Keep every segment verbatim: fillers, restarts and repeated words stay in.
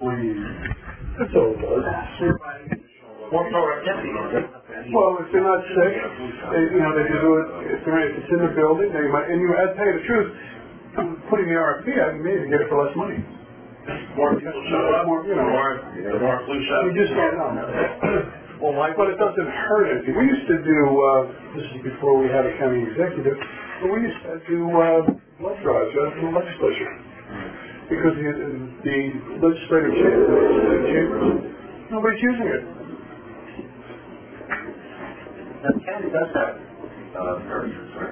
That's all it does. More productivity. Well, if they're not sick, they, you know, they can do it. If, they're, if it's in the building, they might. And you, I'd tell you the truth, putting the R F P out, you may even get it for less money. More people show up. More, you know, more, the more flu shots. You just don't know. Well, like, but it doesn't hurt anything. We used to do. Uh, this is before we had a county executive. But we used to do uh, blood drives out in the legislature because the, the legislative chambers, nobody's using it. The county does have uh, nurses, right?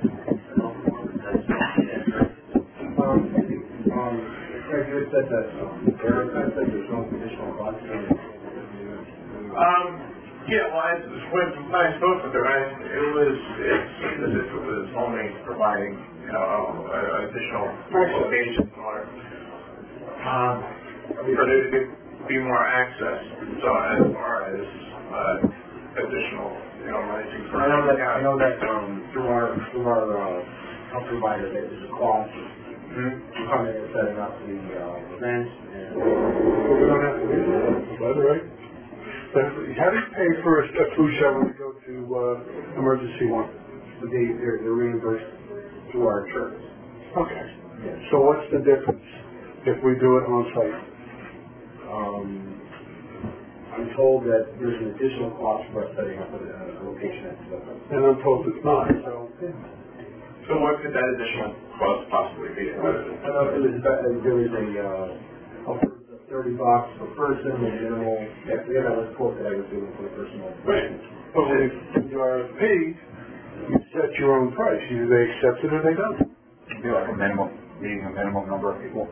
Um, um, you said that um, there are times that there's no additional cost. Um, yeah, well, I, when I spoke with them, I, it was, it's, it was only providing, you know, uh, additional locations or, um, for there to be more access. So as far as, uh, additional, you know, licensing for I know that, I know that, um, through our, through our, uh, health provider, there's a cost. Mm-hmm. To come in and setting up the, uh, events and. Well, we don't have to do that, by the way. But how do you pay for a, a flu shot when we go to uh, emergency one? They, they're, they're reimbursed through our insurance. Okay. Yes. So what's the difference if we do it on site? Um, I'm told that there's an additional cost for us setting up a, a location at the event. And I'm told it's not. So, so what could that additional cost possibly be? I don't know if it was, there was a, uh, thirty bucks per person, and minimal, yeah, forget that was quote that I was doing for the personal. right. But when you R F P, you set your own price. Either they accept it or they don't. Do like a minimum, meeting a minimum number of people.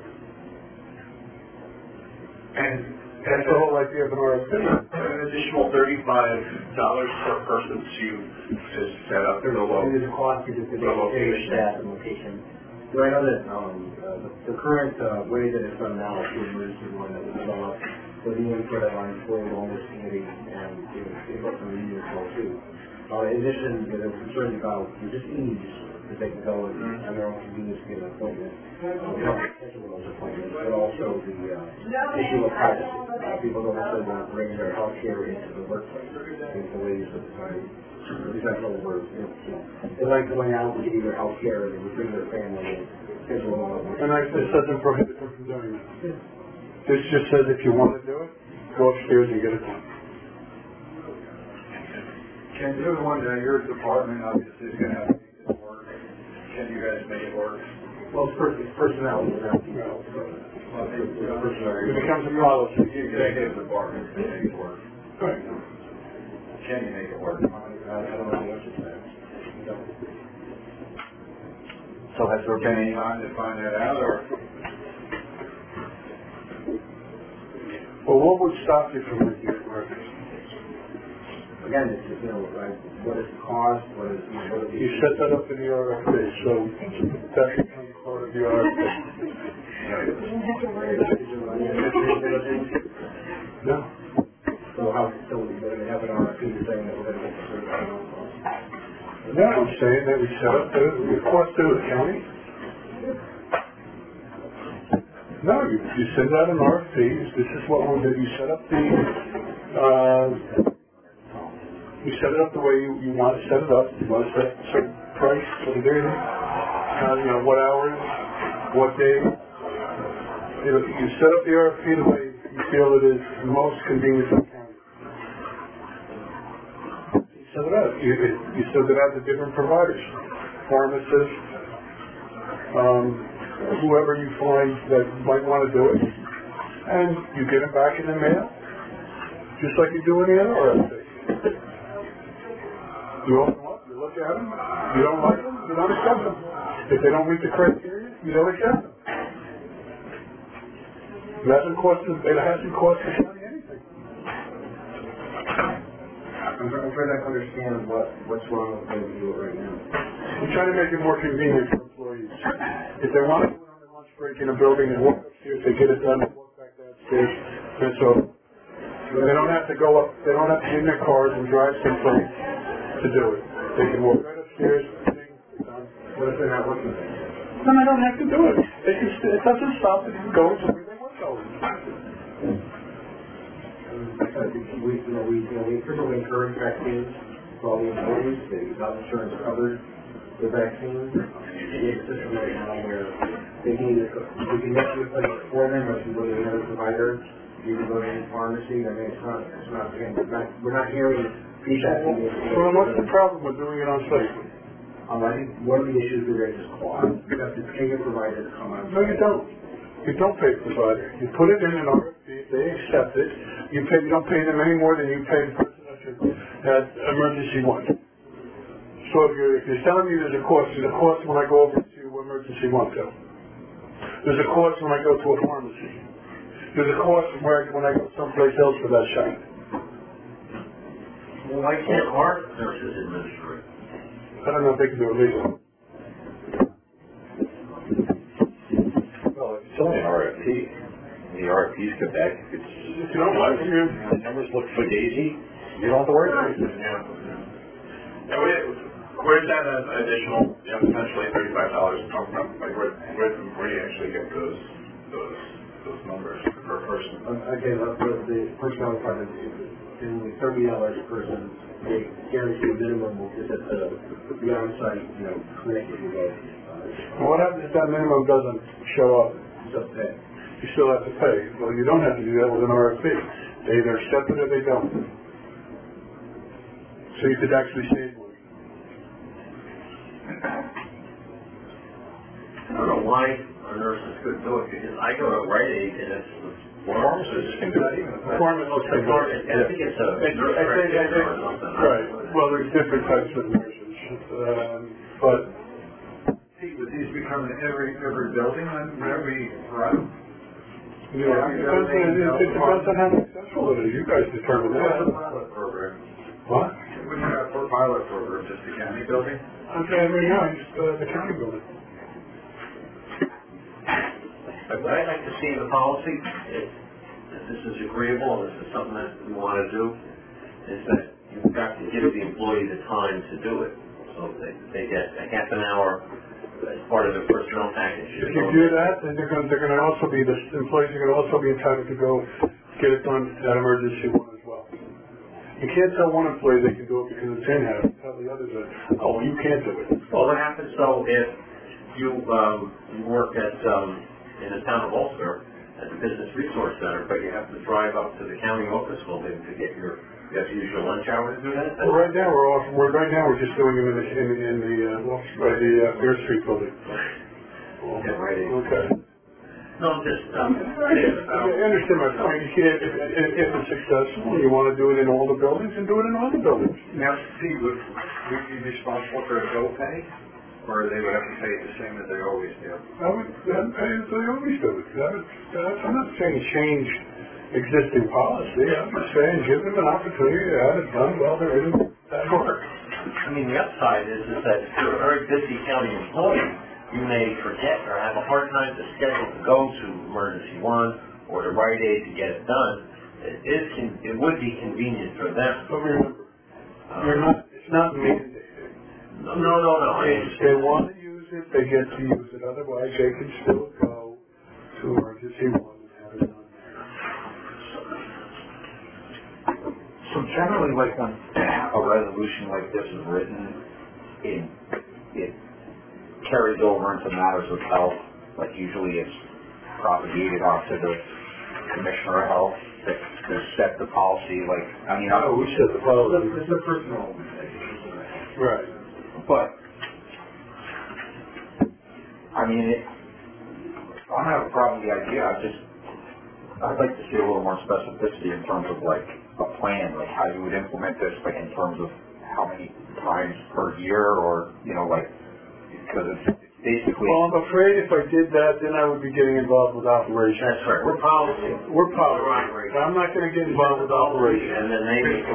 And that's the whole idea of an R F P. An additional thirty-five dollars per person to just set up the location. There's a cost to just the location, staff, and location. So I know that um, uh, the, the current uh, way that it's done now is the emergency one that was developed for the input of our employee wellness committee and you know, input from the union as well too. Uh, in addition, you know, they're concerned about just ease that they can go and have their own convenience to get an appointment, uh, help schedule those appointments, but also the uh, issue of privacy. Uh, people don't necessarily want to bring their health care into the workplace. I think the ladies at the time. Exactly what words. You know, they like going out and getting their health care and they would bring their family and schedule all of it. And I, this doesn't prohibit them from doing that. Yeah. This just says if you want to do it, go upstairs and get it done. Ken, you're the one that your department obviously is going to have to make it work. Can you guys make it work? Well, it's, it's personnel. It's not No. well, it's, it's personnel. It becomes a policy. The executive department can make it work. Right. Can you make it work? I don't know what to say. So has there been any time to find that out, or? Well, what would stop you from making it work? Again, it's just, you know, like, what is the cost, what is, you know, what is the... You set that up in the R F P, so that becomes part of the R F P. No. So how, so we're going to have an R F P saying that we're going to get the service out. No, I'm saying that we set up the, the cost to the county. No, you, you send out an R F P. This is what we'll do. You set up the, uh, you set it up the way you, you want to set it up. You want to set a certain price for the day, uh, you know, what hours, what day. You know, you set up the R F P the way you feel it is most convenient for the county. Set it out. You, you send it out to different providers, pharmacists, um, whoever you find that might want to do it, and you get it back in the mail, just like you do any other R F P. You open them up, you look at them, you don't like them, you don't accept them. If they don't meet the criteria, you don't accept them. It hasn't cost us, it hasn't cost the county anything. I'm, I'm trying to understand what, what's wrong with the way we do it right now. We're trying to make it more convenient for employees. If they want to do it on their lunch break in a building and walk upstairs, they get it done, they walk back downstairs, and so they don't have to go up, they don't have to get in their cars and drive someplace to do it. They can walk right upstairs, thing, done. What if they're not working? Then they don't have to do it. They can st- it doesn't stop them from going to where they want to go. but we, you know, we, you know, we frequently encourage vaccines for all the employees. The health insurance covers the vaccines. We have a system right now where they can either, we can get you a place for them, or if you go to another provider, you can go to any pharmacy. I mean, it's not, it's not, again, we're not, we're not hearing feedback. Well, what's the problem with doing it on site? Um, I think one of the issues we raise is cost. You have to pay a provider to come on. No, you don't. You don't pay the provider. You put it in an R F P, they accept it. You pay. You don't pay them any more than you pay the person at, your, at emergency one. So if you're, if you're telling me there's a cost, there's a cost when I go over to emergency one bill. There's a cost when I go to a pharmacy. There's a cost where when I go someplace else for that shot. Well, why can't our nurses administer it? I don't know if they can do it legally. Well, it's only an R F P. The R F Ps come back. If it's, If you don't like it, you the numbers look for Daisy, you don't have to worry about it. Yeah. Yeah, we, where's that as additional, you know, potentially thirty-five dollars come from? Like, where, where, where do you actually get those, those, those numbers per person? Uh, Again, uh, the, the personnel department, in the thirty dollars per person, they guarantee a minimum is at the, the on-site, you know, clinic that you go. Uh, What happens if that minimum doesn't show up? so that, You still have to pay. Well, you don't have to do that with an R F P. They either accept it or they don't. So you could actually save money. I don't know why our nurses couldn't do it, because I go to Rite Aid and it's the Pharmacists can do that even. Pharmacists can do it. I think it's a I nurse think, I think, practitioner or something. right. Well, there's different types of nurses. Um, but Pete, would these become in every, every building on every run? you know, it depends, on, it depends on how successful it is. You guys determine What's that. a pilot program? What? Wouldn't you have a pilot program, just the county building? I'm saying right now, just uh, the county building. But what I'd like to see in the policy, if, if this is agreeable, and this is something that we want to do, is that you've got to give the employee the time to do it. So they, they get a half an hour as part of their personnel package. If you do that, then they're going, they're going to also be, the employees are going to also be entitled to go get it done at emergency one as well. You can't tell one employee they can do it because it's in-house. Tell the others that, oh, you can't do it. Well, what happens though if you, um, you work at, um, in the town of Ulster at the Business Resource Center, but you have to drive up to the county office building to get your, you have to use your lunch hour to do that? Well, right now we're off. We're right now we're just doing them in the in, in the uh, well, by the uh, Fair Street building. Yeah, right. Okay. No, I'm just, um, I I understand my point. You can't, if, if, if it's successful, you want to do it in all the buildings, and do it in all the buildings. Now, Pete, would we be responsible for a bill pay? Or they would have to pay it the same as they always do? I would, that pay as they always do it. That would, that's, I'm not saying change existing policy. I'm just saying give them an opportunity to have it done while they're in that work. I mean, the upside is, is that if you're a very busy county employee, you may forget or have a hard time to schedule to go to emergency one or to Rite Aid to get it done. It is, con- it would be convenient for them. But remember, Um, you're not, it's not mandated. No, no, no, no. I If they want to use it, they get to use it. Otherwise, they can still go to emergency one and have it done. So generally, like when a resolution like this is written, it, it carries over into matters of health. Like usually it's propagated onto the Commissioner of Health that to set the policy. Like, I mean, I Oh, we set the policy. it's a personal. Right. But, I mean, it, I don't have a problem with the idea. I just, I'd like to see a little more specificity in terms of like a plan, like how you would implement this, like in terms of how many times per year, or you know, like because it's, it's basically. Well, I'm afraid if I did that, then I would be getting involved with operations. That's right. We're policy. We're policy. Right. But I'm not going to get involved with operations. And then they make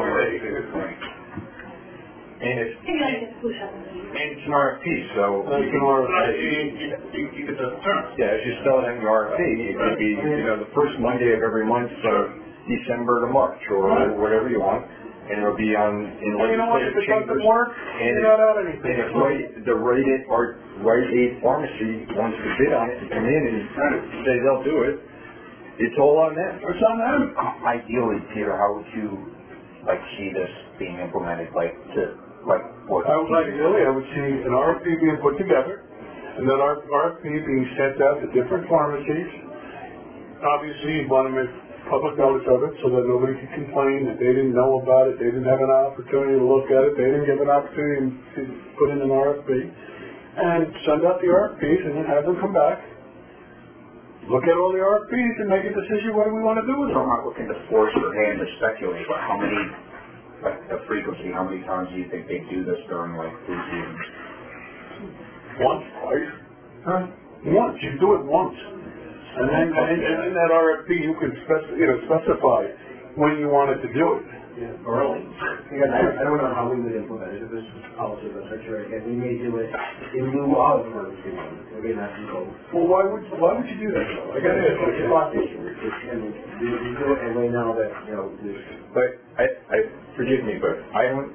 And it's, and it's an R F P, so. That's an R F P. You, you, you get the terms. Yeah, as you spell it in the R F P, it could be, you know, the first Monday of every month, so December to March, or whatever you want, and it'll be on, in And you know what, if legislative it doesn't chambers. work, And you're if, not out anything. and if Rite, the Rite Aid, or Rite Aid Pharmacy wants to bid on it and come in and say they'll do it, it's all on them. It's on them. Ideally, Peter, how would you like see this being implemented? Like to like what? I would like, really, I would see an R F P being put together, and that R F P being sent out to different pharmacies. Obviously, you'd want to make public notice of it so that nobody could complain that they didn't know about it, they didn't have an opportunity to look at it, they didn't give an opportunity to put in an R F P, and send out the R F Ps and then have them come back, look at all the R F Ps and make a decision what do we want to do with So them. I'm not looking to force your hand to speculate, but how many, like the frequency, how many times do you think they do this during like flu season? Once, twice. Huh? Once, you do it once. And then, and, and in that R F P, you can spec, you know, specify when you want it to do it. Yeah, early. Again, I, I don't know how we would implement it, if this was policy of the secretary, again, we may do it in lieu of emergency money, again, that's the goal. Well, why would, why would you do that? I gotta ask It's a you. cost issue, it's, I mean, we, we do it in a way now that, you know, there's, But I, I forgive me, but I don't.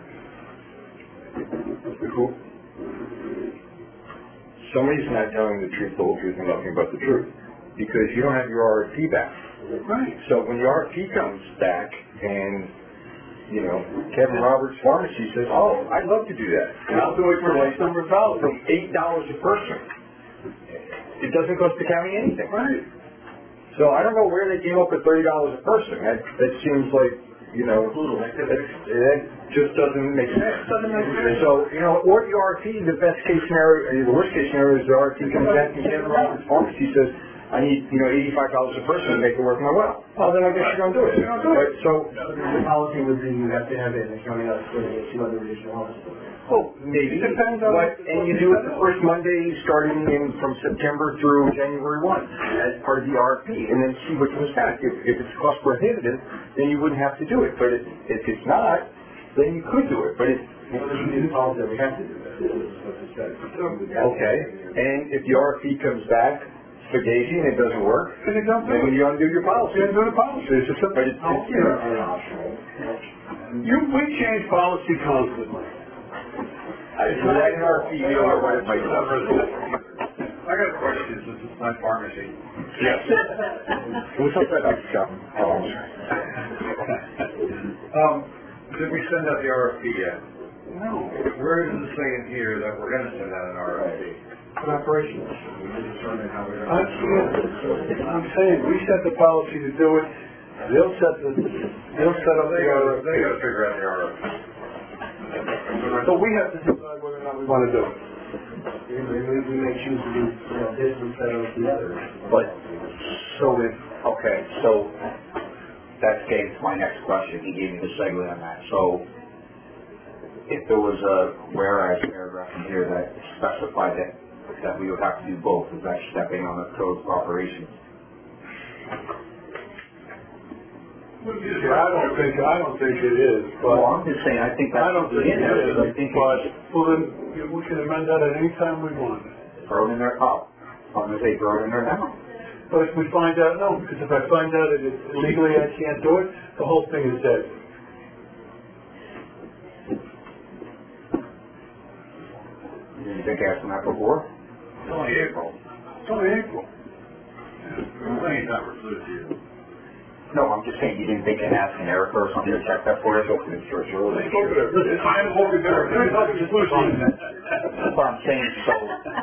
Somebody's not telling the truth, the whole truth, and nothing but the truth, because you don't have your R F P back. Right. So when the R F P comes back, and you know Kevin Roberts Pharmacy says, "Oh, I'd love to do that," And I'll do it for X number of dollars. from eight dollars a person, it doesn't cost the county anything. Right. So I don't know where they came up with thirty dollars a person. That that seems like, you know, that, that just doesn't make sense. Doesn't make sense. So, you know, or the R F P, the best case scenario, the worst case scenario is the R F P comes back and Kevin Roberts Pharmacy says, I need, you know, eighty-five dollars a person to make it work my well. Well, then I guess you don't do it. But, so, the policy would be you have to have it in the county house for the two other additional offices. well, maybe. It depends on- But, and you do it the first Monday starting in from September through January first as part of the R F P, and then see what comes back. If, if it's cost prohibitive, then you wouldn't have to do it. But if, if it's not, then you could do it. But it, Well, there's a policy that we have to do that, this is what it says. okay. And if the R F P comes back fugazi and it doesn't work, And you don't do then it. you undo your policy. You do the policy. It's just a, But it's, it's, you know, Are optional. you, we change policy constantly. if you write an R F P, you don't write it myself. I got a question, since it's my pharmacy. Yes. What's up, that Chuck? Um, did we send out the R F P yet? No. Where does it say in here that we're gonna send out an R F P? But operations, we can determine how we're I'm, going I'm saying, we set the policy to do it, they'll set the, they'll set up the They R gotta, F P. they gotta figure out the R F P. So we have to decide whether or not we want to do it. We, we, we may choose to do, you know, this instead of the other. But, so if, okay, so that gave my next question. He gave me the segue on that. So if there was a whereas paragraph in here that specified that, that we would have to do both, is that stepping on the code of operations? Yeah, I don't think, I don't think it is, but. Well, I'm just saying, I think I that's don't think in it there, is, because I think but, it's well then, you- we can amend that at any time we want. thrown in there, oh, I'm gonna say throw it in there now. But if we find out, no, because if I find out that it- legally I can't do it, the whole thing is dead. You didn't think asking that before? It's only April. It's only April. Plenty of time for flu season. No, I'm just saying you didn't think of asking Erica or something to check that for us? Open it for sure. Let's go over there. I'm hoping there. It's losing. That's what I'm saying, so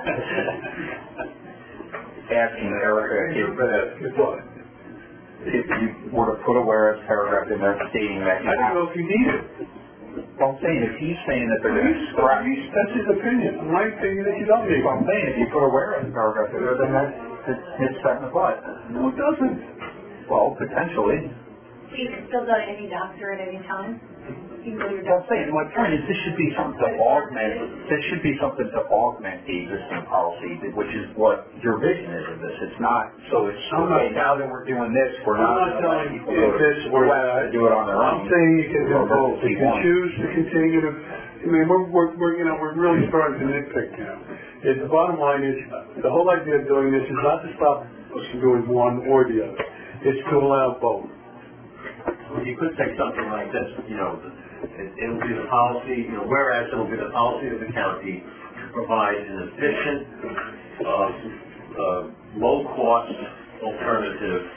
asking Erica if, It's what? if you were to put a whereas paragraph in there stating that you I don't have, know if you need it. well, I'm saying if he's saying that they're gonna He's- scrap, he's- That's his opinion. My opinion is you don't need if I'm it. saying if you put a whereas paragraph in there, then that, it's, it's set in the butt. No, it doesn't. Well, potentially. You can still go to any doctor at any time. You can go to your I'm doctor. saying, my point is, this should be something to augment, this should be something to augment the existing policy, which is what your vision is of this. It's not, so it's, I'm not- okay, now that we're doing this, we're I'm not not gonna let telling people you go to this or West that. to do it on their own. I'm saying you can do Or both. You emergency can one. choose to continue to, I mean, we're, we're, we're, you know, we're really starting to nitpick now. It, the bottom line is, the whole idea of doing this is not to stop us from doing one or the other. It's to allow both. Well, you could say something like this, you know, it, it'll be the policy, you know, whereas it'll be the policy of the county to provide an efficient, uh, uh, low-cost alternative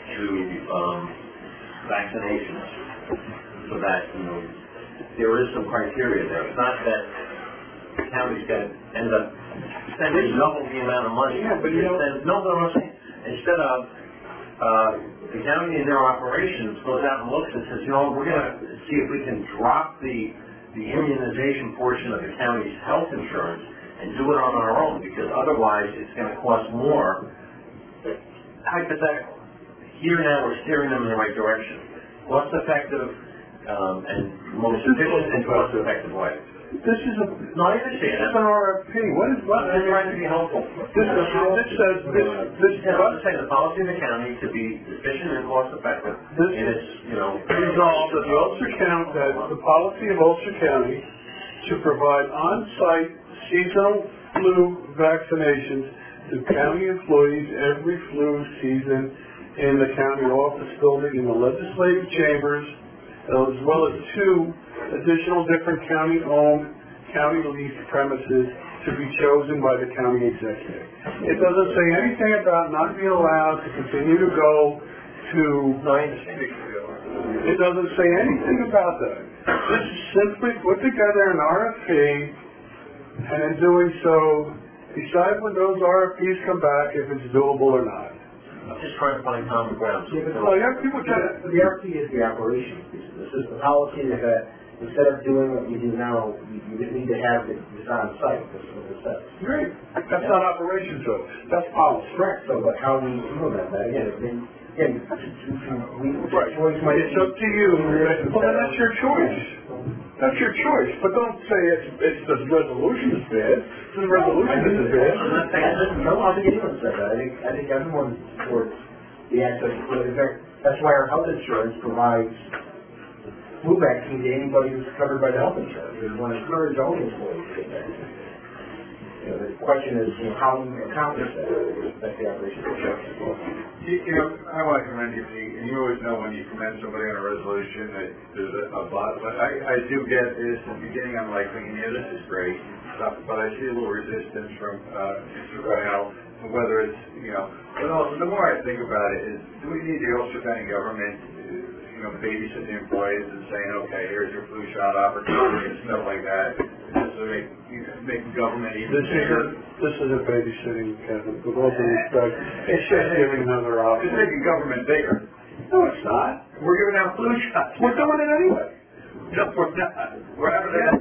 to, um, vaccinations, so that, you know, there is some criteria there. It's not that the county's gonna end up spending double the amount of money. Yeah, but you know- Instead- No, but I'm saying, instead of, uh, the county in their operations goes out and looks and says, you know, we're gonna see if we can drop the, the immunization portion of the county's health insurance and do it on our own, because otherwise it's gonna cost more. Hypothetical. Here now, we're steering them in the right direction. Cost effective, um, and most efficient and cost effective way. This is a, No, I this understand. is an R F P. What is, what? I'm just trying to be helpful. This is, this says, this, this, Yeah, I'm just saying, the policy of the county to be efficient and cost effective, This- and it's, you know. resolved that the Ulster County, that the policy of Ulster County to provide on-site seasonal flu vaccinations to county employees every flu season in the county office building, in the legislative chambers, as well as two additional different county-owned, county-leased premises to be chosen by the county executive. It doesn't say anything about not being allowed to continue to go to, it doesn't say anything about that. This is simply put together an R F P, and in doing so, decide when those R F Ps come back if it's doable or not. I'm just trying to find common ground. Yeah, but Well, yeah, people try to, the R P is the operation. This is the policy is that instead of doing what you do now, you, you just need to have it it's on site. This is what it says. great. That's not operations though, that's policy. Correct. So, but how we implement that again? Again, again we Right. choice might It's up to you. Well, then that's your choice. That's your choice. But don't say it's, it's the resolution is bad. The resolution is bad. I'm not saying this. No, I don't think anyone said that. I think I think everyone supports the access to flu. In fact, that's why our health insurance provides flu vaccine to anybody who's covered by the health insurance. We want to encourage all the employees to get vaccinated. You know, the question is, you know, how do you accomplish that? That's the operation of the You, you know, I want to commend you, Pete, and you always know when you commend somebody on a resolution that there's a, a lot, but I, I do get this, in the beginning I'm like thinking, yeah, this is great, stuff, but I see a little resistance from, uh, Mister Brown, whether it's, you know, but also the more I think about it is, do we need the Ulster County government, you know, babysitting the employees and saying, okay, here's your flu shot opportunity and stuff like that, just to make, you know, make government even This bigger. isn't, this isn't babysitting, Kevin, with all due respect. It's just giving another It's option. making government bigger. No, it's not. We're giving out flu shots. We're doing it anyway. No, we're not. We're having a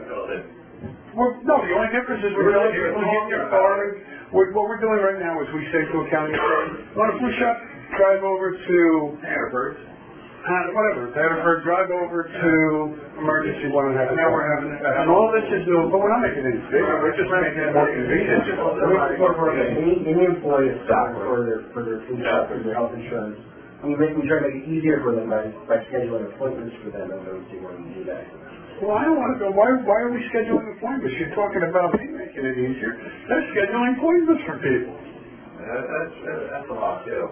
We're, no, the only difference is we're really, we're requiring, what what we're doing right now is we say to a county employee, want a flu shot? Drive over to, Hannaford. uh, whatever, Haverford, drive over to emergency one and a half. Now we're having And all this is doing, but we're not making it any bigger, we're just making it more convenient. Any, any employee is stopped for their, for their food shop, for their health insurance. We make, we try to make it easier for them by, by scheduling appointments for them and those who want to do that. Well, I don't want to go, why, why are we scheduling appointments? You're talking about me making it easier. They're scheduling appointments for people. That, that's, that's a lot too.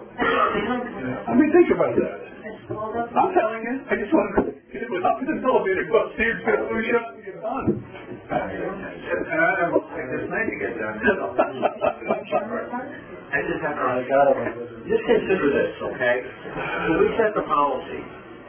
I mean, think about that. I'm telling you, I just want to get it up in the elevator, go upstairs, get a flu shot, and get done. And I don't think it's nice to get done. I just have to, just consider this, okay? So we set the policy.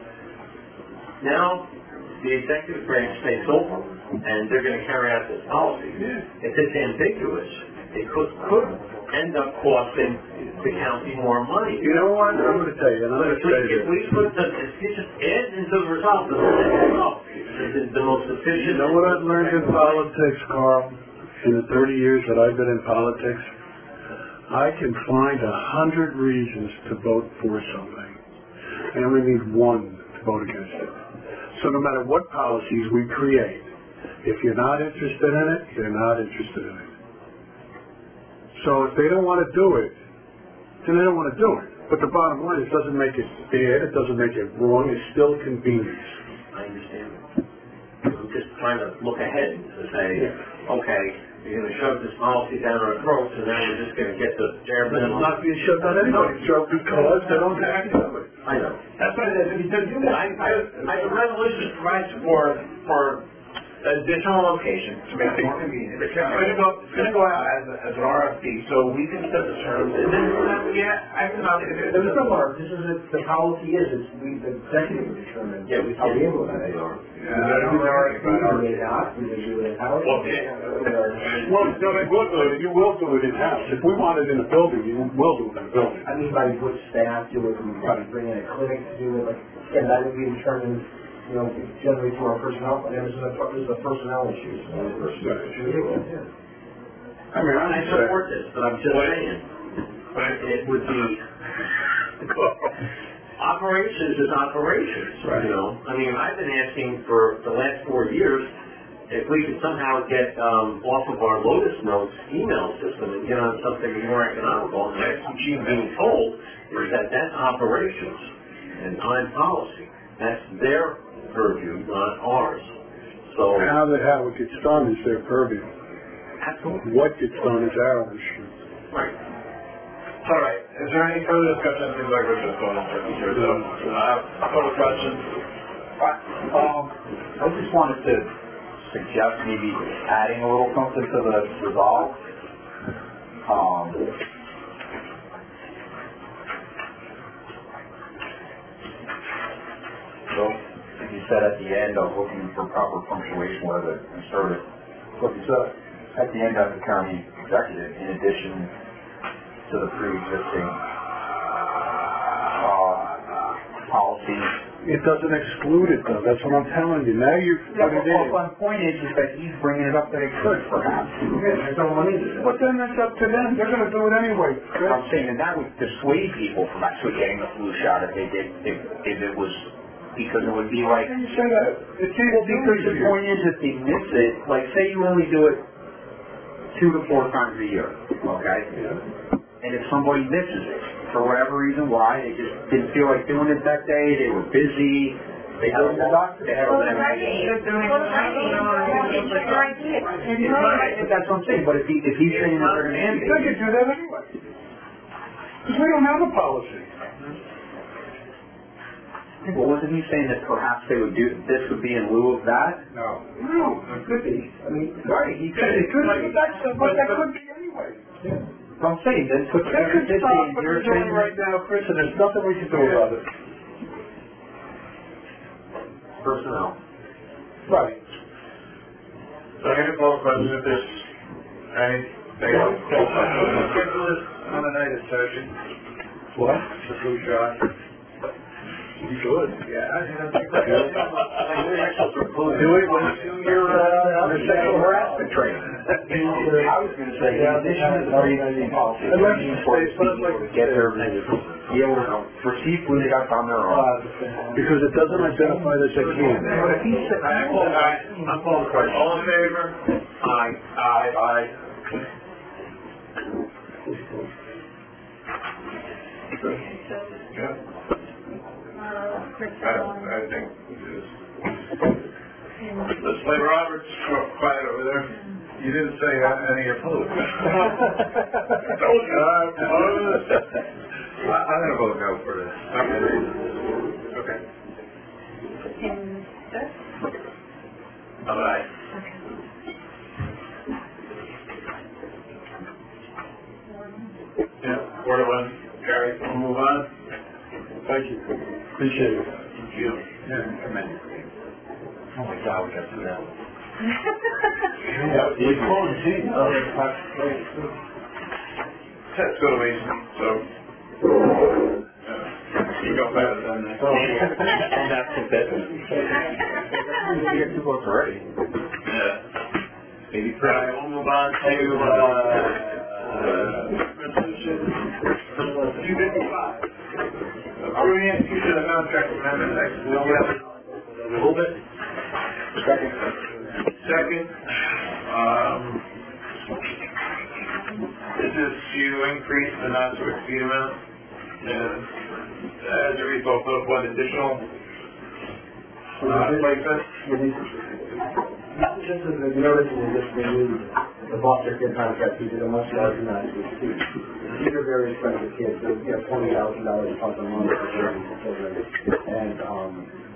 Now, the executive branch takes over, and they're gonna carry out this policy. Yeah. If it's ambiguous, it could, could end up costing the county more money. You know what, I'm going to tell you, and I'm But going if to we, tell you if we put the, if you just add into the result, the, the, the most efficient. You know what I've learned in politics, Carl? In the thirty years that I've been in politics, I can find a hundred reasons to vote for something. I only need one to vote against it. So no matter what policies we create, if you're not interested in it, you're not interested in it. So if they don't want to do it, then they don't want to do it. But the bottom line, it doesn't make it bad, it doesn't make it wrong, it's still convenience. I understand. I'm just trying to look ahead to say, okay, you're going to shove this policy down our throats, and then we're just going to get the bare But it's minimum. not being shoved on anybody's throat because they don't have to do it. I know. That's what it is. If you do that, I, I, I, the resolution provides for, for additional locations to make things convenient. It's gonna go, it's gonna go out as, a, as an R F P, so we can set the terms, and then, yeah, I can, it, There's no more, this is, a- the policy is, it's, we, the executive will determine Yeah, we how we can. implement it. Yeah, We may do an R F P, we may not, we may do it in-house. Well, yeah. Well, no, they will do it, you will do it in-house. If we want it in a building, you will do it in a building. I mean, by what staff do it, we probably bring in a clinic to do it, like, again, that would be determined, you know, generally through our personnel, and this is a, this is a personnel issue, so it's a personnel issue. I mean, I'm I just support saying. this, but I'm just saying, it would be, operations is operations, Right. you know? I mean, I've been asking for the last four years if we could somehow get um, off of our Lotus Notes email system and get on something more economical. And that's what you've been told is that that's operations and I'm policy. That's their purview, not ours. So, How the how it gets done is their purview. absolutely. What gets done is our issue. Right. All right, is there any further discussion? It seems like we're just going through here, so, uh, other questions? Um, I just wanted to suggest maybe adding a little something to the resolve. Um, so, like you said at the end, I was looking for proper punctuation where the insert it. What you said at the end of the county executive, in addition to the pre-existing uh, policies. It doesn't exclude it though, that's what I'm telling you. Now you've Yeah, put it but in. my point is, is that he's bringing it up that it could, perhaps. There's no money. But then that's up to them, they're gonna do it anyway. I'm saying that that would dissuade people from actually getting the flu shot if they did, if, if it was, because it would be like, How can you say that? It's well, easy because the point is, if they miss it, like, say you only do it two to four times a year, okay? And if somebody misses it, for whatever reason, why, they just didn't feel like doing it that day, they were busy, they had a doctor, they had a Well, the writing, well, the writing, it's your idea. It's your idea. That's what I'm saying, but if he, if he's saying that they're gonna They mandate, could do that anyway. Because we don't have a policy. well, wasn't he saying that perhaps they would do, this would be in lieu of that? No. No, it could be. I mean, right, he said It could be, but that's, but that could be anyway. I'm saying, then put That could fifty stop in what your you're doing opinion. right now, Chris, and there's nothing we can do about it. Personnel. Right. So I'm gonna call the question if there's anything else. Schedule this on a night of session, What? the flu shot. You should. Yeah, I think that's Do it when you do your, uh, your sexual harassment training. I was gonna say, in addition to the pre-existing policy, And let's it's say, important but for like people to get their, be able to receive flu shots on their own. Because it doesn't identify that they can. But if he said, I call, I, I'm calling the question. All in favor? Aye. Aye. Aye. Yeah, Uh, Chris, I, I think it is. Let's play Robert's quiet over there. You didn't say any opposed. I told you, I'm opposed. I- I'm gonna vote no for this. Okay. and this? Aye. Okay. Yeah, four to one, carry, we'll move on. Thank you. Appreciate it. Thank you. Yeah, tremendous. oh my God, we got through that. Yeah, we call it G. Let's go to Mason, so. uh, You go fast on that. And that's the business. We got two votes already. Yeah. Maybe All right, we'll move on to, uh, uh, resolution two fifty-five. Approving the execution of the contract amendment, next, we'll get a little bit. Second. Second, um, this is to increase the not to exceed amount, and as a result of what additional, uh, placement. Just as a notice, we just renewed the foster kid contract, we did a much larger amount of receipt. These are very expensive kids, they're, you know, twenty thousand dollars plus a month for certain children. And, um,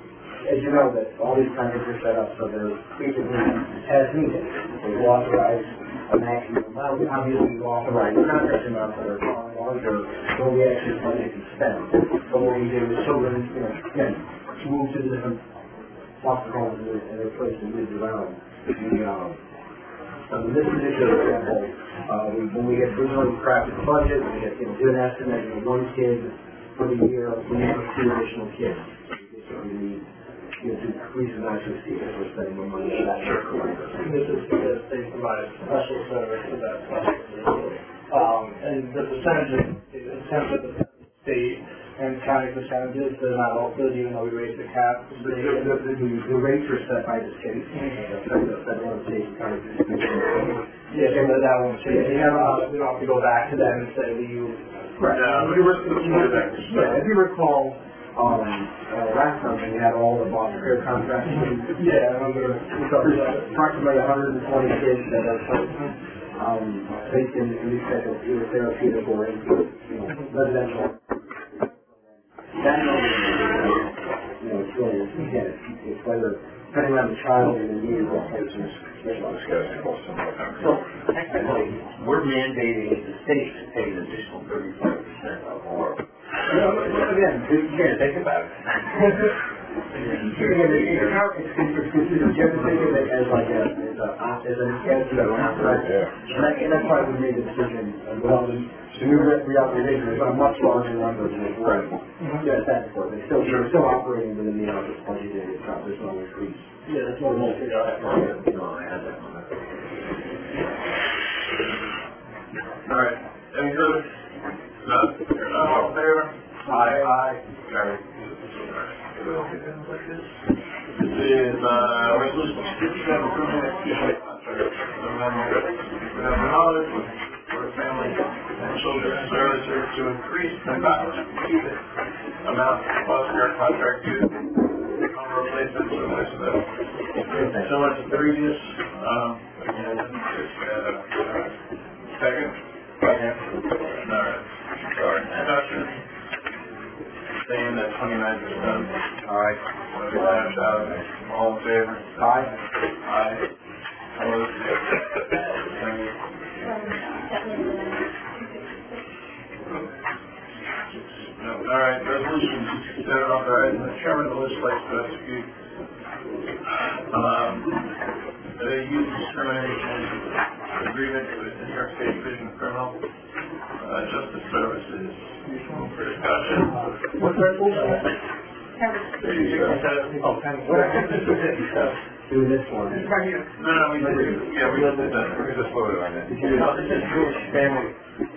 as you know, that all these contracts are set up, so they're basically as needed. They authorize a maximum amount, obviously we authorize contract amounts that are far larger than we actually budget to spend. So what we do is children, you know, again, move to the different foster homes and their, and their place and move around. We, um, so in this particular example, uh, we, when we had originally crafted the budget, we had, you know, did an estimate, you know, one kid for the year, we need two additional kids. So we need, you know, to increase the actually see if we're spending more money on that. This is because they provide special service to that customer. Um, and the percentages, in terms of the state and county percentages, they're not all good, even though we raised the cap. The, the, the, the, the rates are set by the state. The federal and state county. Yeah, so that won't change. We don't have we don't have to go back to them and say, will you... Right. Yeah, If you rec- if you rec- yeah, if you recall, um, uh, last time we had all the Boston Fair contracts. Yeah, I remember. So there's approximately one hundred twenty kids that are um, based in, in these type of either therapeutic or in, you know, residential. That number, you know, it's really, again, it's, it's whether, depending on the child and the need of what person is. So technically, we're mandating the state to pay an additional thirty-five percent of our. Again, again, Think about it. Again, it's hard, it's, it's, it's, you have to think of it as like a, as a, as an, as an authorized. And that, and that's why we made the decision, uh, well, the, the new re- reauthorization is a much larger number than it was. Yeah, that's what, it's still, we're still operating within the office budget, it's not, there's no increase. Yeah, that's what we'll figure out. No, I had that one. All right, any further? No, you're not all in favor? Aye. Aye. Carried. This is, uh, resolution sixty-seven, approving execution contract, amendment, we have knowledge for family and children's services to increase the amount, excuse me, amount of foster care contract to home replacement, so much of that. Similar to previous, um, again, it's, uh, second. Second. All right, sorry, discussion. Staying at twenty-nine percent. All right. Last out. All in favor? Aye. Aye. Opposed? Carried. No, all right, resolution sixty-seven, authorizing the chairman of the legislature to execute um, a youth discrimination agreement with the New York State Division of Criminal uh, Justice Services. For discussion. What's that for? sixty-seven. Oh, what I have to do do this one. No, no, we did, yeah, we did that. We just voted on it. No, this is Jewish family.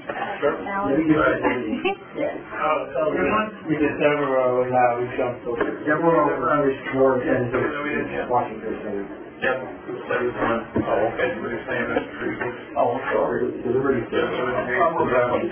Oh, so good one? We did Devereaux, and now we jumped over. Devereaux, Irish War, and No, we didn't, yeah. Washington State. Yep, seventy-one. Oh, okay, we're the same as previous. Oh, I'm sorry. The Liberty. Yeah, so it's eight for that one.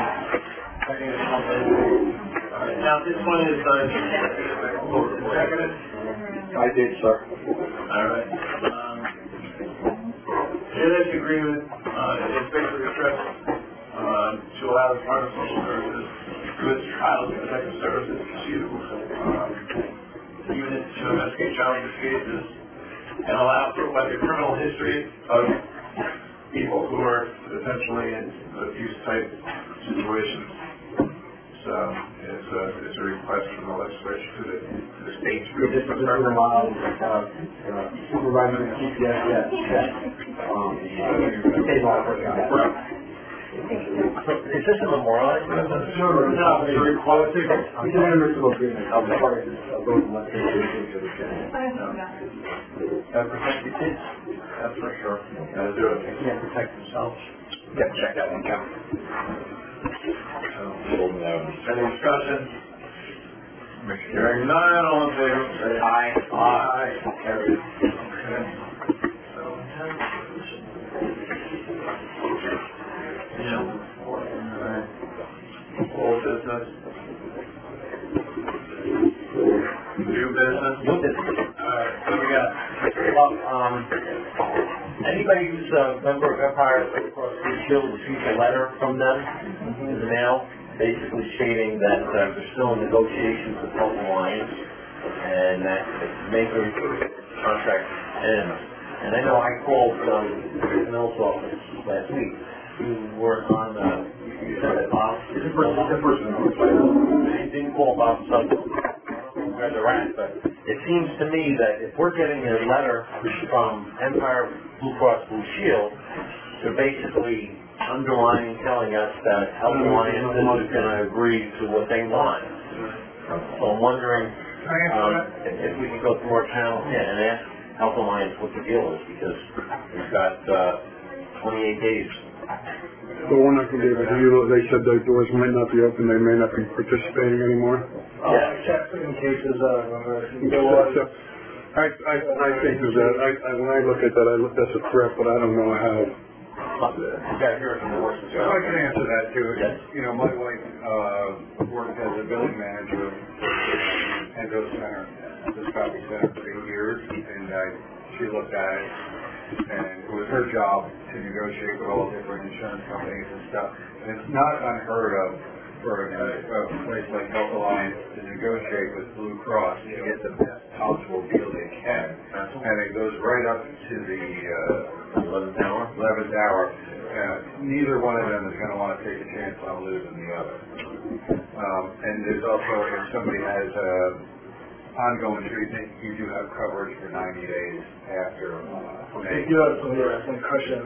Alright, now this one is, uh, seconded. I did, sir. Alright, um, in this agreement, uh, it's basically addressed, um, to allow the Department of Social Services through its trials and protective services to, um, units to investigate child abuse cases and allow for like a criminal history of people who are potentially in abuse type situations. So it's a, it's a request from the legislature to the, to the states. This is allowed, uh, supervisor and G P S, yes, yes. Um, state law for that. Is this a memorialized? No, no, it's a request. It's an universal agreement. I'm sorry, of those legislations to the state. Uh, protect the kids, that's for sure. Gotta do it. Can't protect themselves. Yeah, check that one, Cal. Any discussion? Hearing none, all in favor, say aye. Aye. Carried. Okay. So, yeah. Alright. Old business. New business. New business. Alright, what do we got? Well, um, anybody who's a member of Empire Across Blue Shield received a letter from them in the mail, basically stating that uh, they're still in negotiations with Hilton Alliance and that may be contract ends. And I know I called um, Mill's office last week. You were on the, you said that Bob, is the person, the person who I didn't call Bob Sutton. Where they're at, but it seems to me that if we're getting a letter from Empire Blue Cross Blue Shield, they're basically underlining, telling us that Health Alliance is going to agree to what they want. So I'm wondering um, if, if we can go through our channel yeah, and ask Health Alliance what the deal is, because we've got uh, twenty-eight days. But we're not going to be able to utilize, they said their doors might not be open, they may not be participating anymore. Yeah, except in cases of emergency. So, I, I, I think that, I, I, when I look at that, I look, that's a threat, but I don't know how. Yeah, here from the worst. I can answer that too. You know, my wife, uh, worked as a billing manager at Endo Center, the shopping center for eight years, and I, she looked at it, and it was her job to negotiate with all different insurance companies and stuff. And it's not unheard of for a, a place like Health Alliance to negotiate with Blue Cross to get the best possible deal they can. And it goes right up to the uh, eleventh hour. eleventh hour. Uh, neither one of them is going to want to take a chance on losing the other. Um, and there's also, if somebody has uh, ongoing treatment, you do have coverage for ninety days after. Uh, They do have some, yeah, some cushion.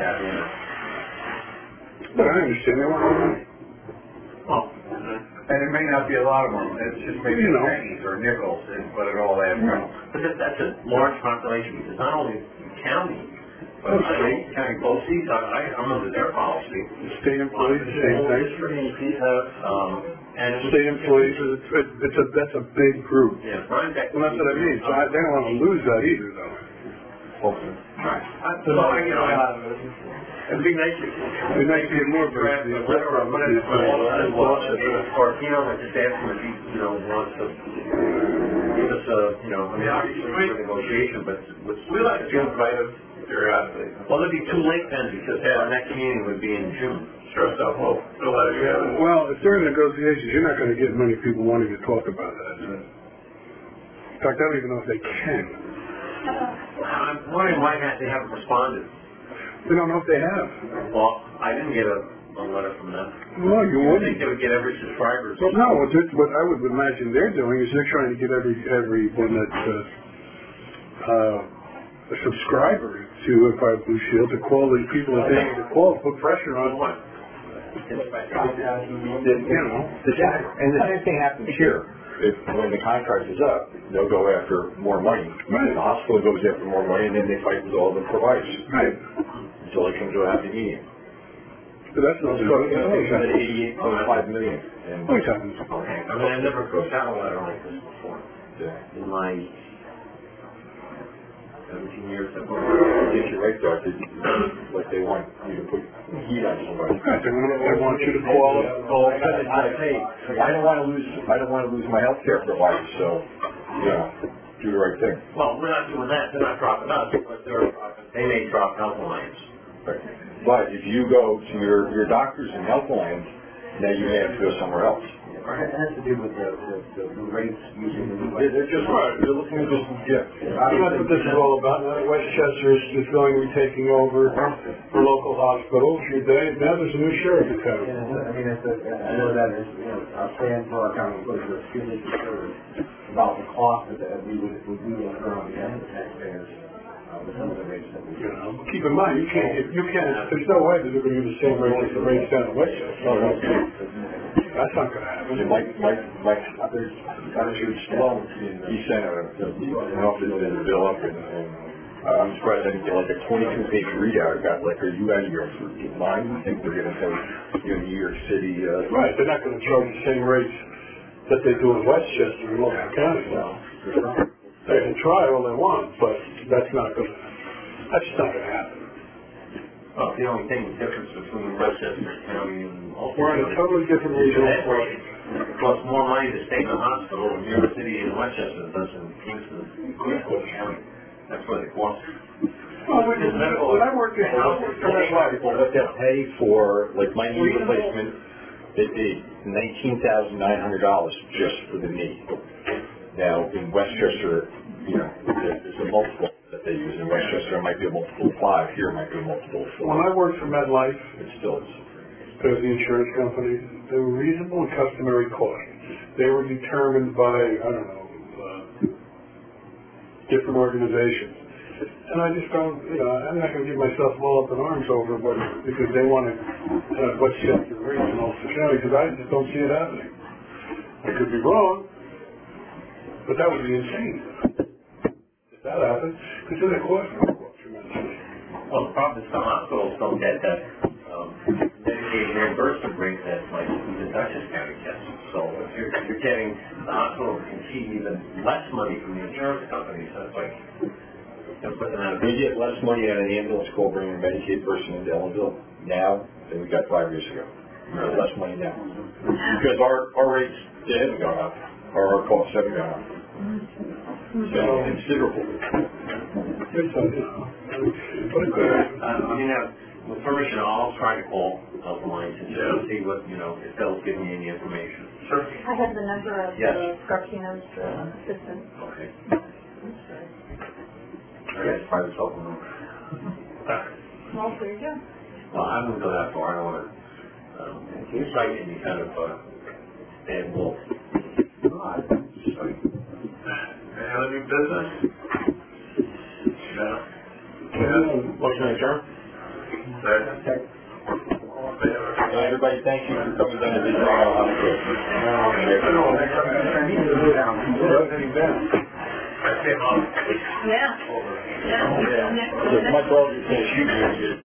But I understand, they want more money. Oh. And it may not be a lot of money, it's just maybe You know. pennies or nickels, and- but it all adds up. But that, that's a large population, because not only the county, but state, county policies, I, I, I'm under their policy. State employees, the same thing. Um, and State employees, it's, it's a, that's a big group. Yeah, Brian Beck. Well, that's what I mean, so I, they don't want to lose that either, though. Hopefully. Right. So, you know, it'd be nice if It'd be nice to get more draft a letter or whatever, or, you know, like just ask him if he, you know, wants to give us a, you know, I mean, obviously for negotiation, but what's. We like to invite him periodically. Well, it'd be too late then, because our next meeting would be in June. Sure stuff, we'll, we'll let you have it. Well, if during negotiations, you're not going to get many people wanting to talk about that. In fact, I don't even know if they can. I'm wondering why not they haven't responded. We don't know if they have. Well, I didn't get a, a letter from them. Well, you I wouldn't. think they would get every subscriber. Well, no, what, it- what I would imagine they're doing is they're trying to get every everyone that's uh, uh, a subscriber to Empire Blue Shield to call the people that they need to call, put pressure on. What? You know, The same- and the same thing happens here. If, when the contract is up, they'll go after more money. Right. The hospital goes after more money, and then they fight with all the providers right. until they come to a happy medium. But that's not It's so. at eighty-eight point five million. And Always happens. Okay. I mean, I never got a letter like this before. yeah. In my seventeen years of work. Get you right, Doctor. Like they want you to put heat on somebody. Right, they want, they want you to call up. Oh, I gotta, I, hey, I don't want to lose. I don't want to lose my health care provider. So, yeah, do the right thing. Well, we're not doing that. They're not dropping us, but they're they may drop Health Alliance. Right. But if you go to your your doctors and health plans, now you may have to go somewhere else. It has to do with the, the, the rates using the new. They're, they're just right. They're looking at just yeah. That's what this is all about. Now Westchester is, is going to be taking over for local hospitals. They, now there's a new sheriff in town. Yeah, I mean, it's a, I know that is, you know, our plan for our county was extremely concerned about the cost that we would, would we will incur on the end of the taxpayers uh, with some of the rates that we. You know, keep in mind, you can't, you can't, there's no way that they're going to give the same rate as the rates down in Westchester. Oh, no. That's not going to happen. And Mike, Mike, Mike, there's, Richard Stallone, he sent a, an office in the bill up, and, and uh, I'm surprised I didn't get like a twenty-two page readout. I got like, are you out of your mind? I think they're going to say, you know, New York City. Uh, Right, they're not going to charge the same rates that they do in Westchester and Logan County. They can try all they want, but that's not going to, that's just not going to happen. Well, the only thing, the difference between Westchester County and We're in a totally different regional that place. rate costs more money to stay in the hospital in New York City and Westchester than it does in Kingston, Kingston County. That's where they cost. Well, when when I worked in, I worked in that way. People what they pay for like my knee replacement, they paid nineteen thousand nine hundred dollars just for the knee. Now in Westchester, you know, there- there's a multiple that they use. In Westchester, it might be a multiple of five. Here, it might be a multiple of four. When I worked for MetLife, It still is. to the insurance companies, they were reasonable and customary costs. They were determined by, I don't know, uh, different organizations. And I just don't, you know, I'm not going to give myself all up in arms over what, because they want to have Westchester rates and all such, because I just don't see it happening. I could be wrong, but that would be insane if that happened, because then the cost would go up tremendously. Well, the problem is some hospitals don't get that, um, Medicaid reimbursement rate that like the Dutchess County gets. So if you're, if you're getting, the hospital can keep even less money from the insurance companies, that's like, they're putting out a We big, get less money out of the ambulance call bringing a Medicaid person into Ellenville now than we got five years ago. We have less money now. Because our, our rates, they haven't gone up, or our costs haven't gone up. So considerable. It's, uh, you know, but it could happen. uh, I mean, uh, with permission, I'll try to call Health Alliance and just see what, you know, if they'll give me any information. Sure. I have the number of Yes. the Scarpino's uh, assistant. Okay. Yes, private supplement. Well, there you go. Well, I wouldn't go that far. I don't want to um, incite any kind of uh, bad wolf. Any other new business? No. Motion to adjourn? Second. All in favor? Uh, Everybody, thank you for coming down to visit our hospital. I came up. Yeah. Yeah. Yeah. My dog is going to shoot me.